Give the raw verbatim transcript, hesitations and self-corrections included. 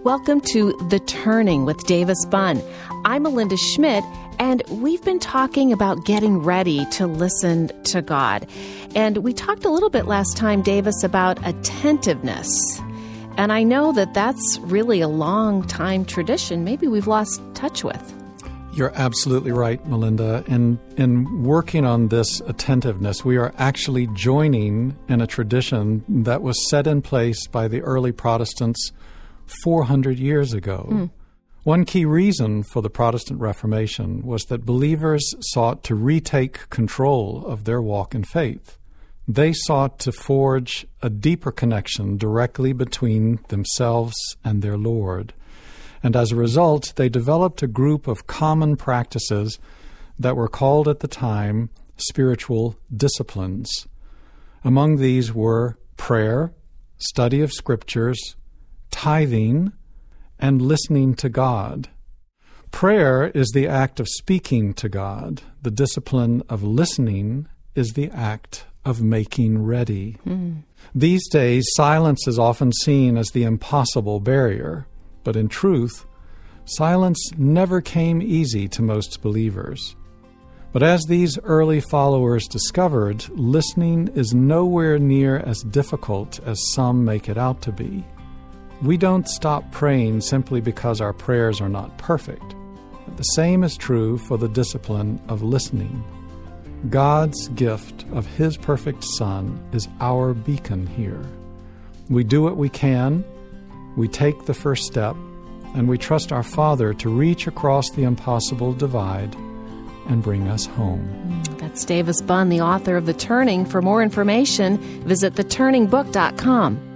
Welcome to The Turning with Davis Bunn. I'm Melinda Schmidt, and we've been talking about getting ready to listen to God. And we talked a little bit last time, Davis, about attentiveness. And I know that that's really a long time tradition. Maybe we've lost touch with. You're absolutely right, Melinda. In, in working on this attentiveness, we are actually joining in a tradition that was set in place by the early Protestants four hundred years ago. Mm. One key reason for the Protestant Reformation was that believers sought to retake control of their walk in faith. They sought to forge a deeper connection directly between themselves and their Lord. And as a result, they developed a group of common practices that were called at the time spiritual disciplines. Among these were prayer, study of scriptures, tithing, and listening to God. Prayer is the act of speaking to God. The discipline of listening is the act of making ready. Mm. These days, silence is often seen as the impossible barrier, but in truth, silence never came easy to most believers. But as these early followers discovered, listening is nowhere near as difficult as some make it out to be. We don't stop praying simply because our prayers are not perfect. The same is true for the discipline of listening. God's gift of His perfect Son is our beacon here. We do what we can, we take the first step, and we trust our Father to reach across the impossible divide and bring us home. That's Davis Bunn, the author of The Turning. For more information, visit the turning book dot com.